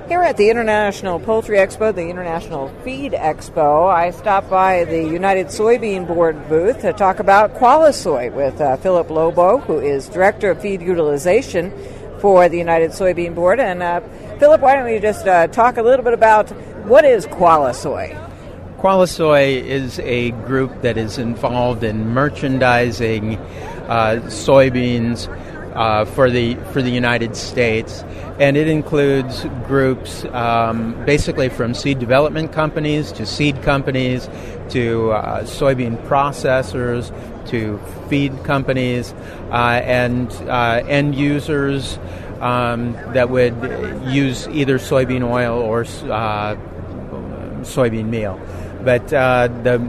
Here at the International Poultry Expo, the International Feed Expo, I stopped by the United Soybean Board booth to talk about QualiSoy with Philip Lobo, who is Director of Feed Utilization for the United Soybean Board. And Philip, why don't you just talk a little bit about what is QualiSoy? QualiSoy is a group that is involved in merchandising soybeans for the United States, and it includes groups basically from seed development companies to seed companies to soybean processors to feed companies and end users that would use either soybean oil or soybean meal. But the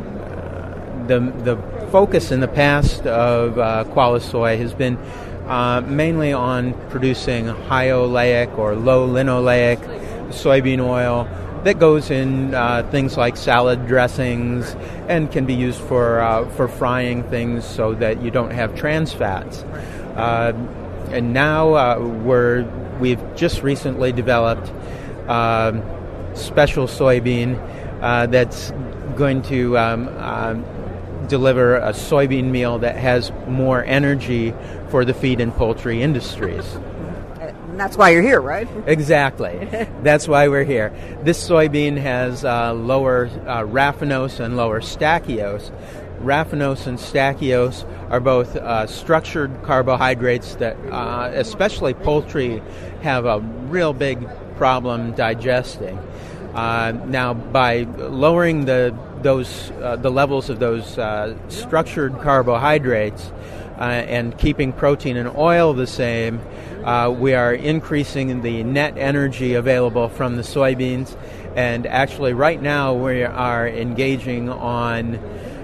focus in the past of QualiSoy has been mainly on producing high oleic or low linoleic soybean oil that goes in things like salad dressings and can be used for frying things so that you don't have trans fats. And now we've just recently developed special soybean that's going to deliver a soybean meal that has more energy for the feed and poultry industries. And that's why you're here, right? Exactly. That's why we're here. This soybean has lower raffinose and lower stachyose. Raffinose and stachyose are both structured carbohydrates that especially poultry have a real big problem digesting. Now, by lowering the levels of those structured carbohydrates and keeping protein and oil the same, we are increasing the net energy available from the soybeans. And actually, right now, we are engaging on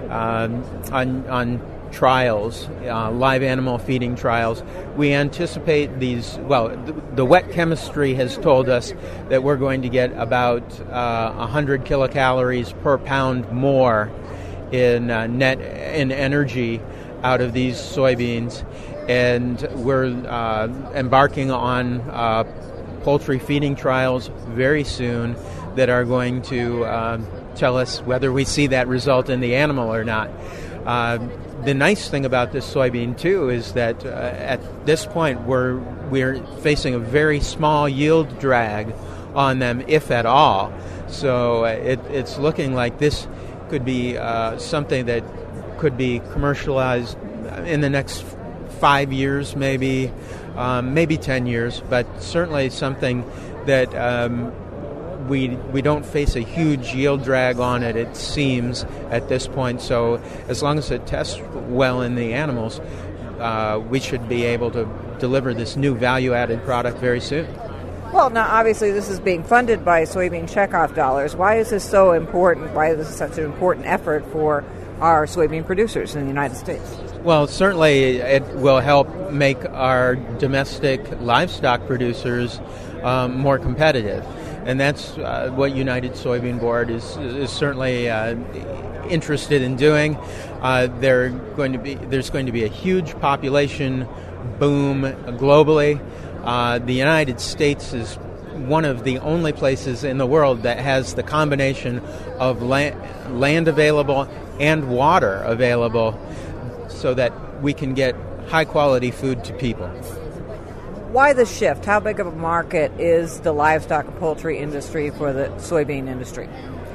trials, live animal feeding trials. We anticipate these, the wet chemistry has told us that we're going to get about 100 kilocalories per pound more in net in energy out of these soybeans. And we're embarking on poultry feeding trials very soon that are going to tell us whether we see that result in the animal or not. The nice thing about this soybean, too, is that at this point we're facing a very small yield drag on them, if at all. So it's looking like this could be something that could be commercialized in the next 5 years, maybe 10 years, but certainly something that we don't face a huge yield drag on it, it seems, at this point. So as long as it tests well in the animals, we should be able to deliver this new value-added product very soon. Well, now, obviously, this is being funded by soybean checkoff dollars. Why is this so important? Why is this such an important effort for our soybean producers in the United States? Well, certainly it will help make our domestic livestock producers more competitive. And that's what United Soybean Board is certainly interested in doing. There's going to be a huge population boom globally. The United States is one of the only places in the world that has the combination of land available and water available so that we can get high-quality food to people. Why the shift? How big of a market is the livestock and poultry industry for the soybean industry?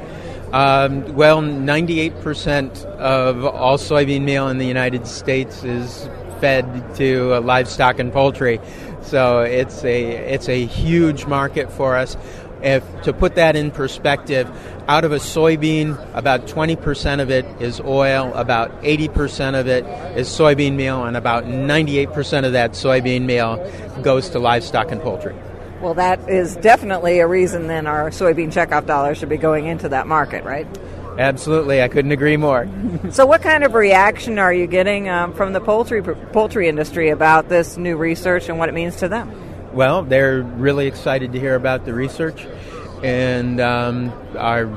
98% of all soybean meal in the United States is fed to livestock and poultry, so it's a huge market for us. To put that in perspective, out of a soybean, about 20% of it is oil, about 80% of it is soybean meal, and about 98% of that soybean meal goes to livestock and poultry. Well, that is definitely a reason then our soybean checkoff dollars should be going into that market, right? Absolutely, I couldn't agree more. So what kind of reaction are you getting from the poultry industry about this new research and what it means to them? Well, they're really excited to hear about the research, and I've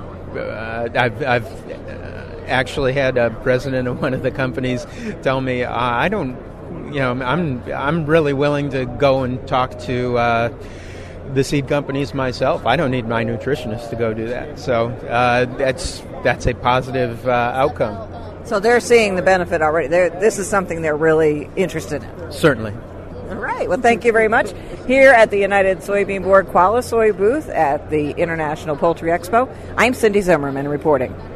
actually had a president of one of the companies tell me, I'm really willing to go and talk to the seed companies myself. I don't need my nutritionist to go do that. So that's a positive outcome. So they're seeing the benefit already. This is something they're really interested in. Certainly. All right. Well, thank you very much. Here at the United Soybean Board QualiSoy booth at the International Poultry Expo, I'm Cindy Zimmerman reporting.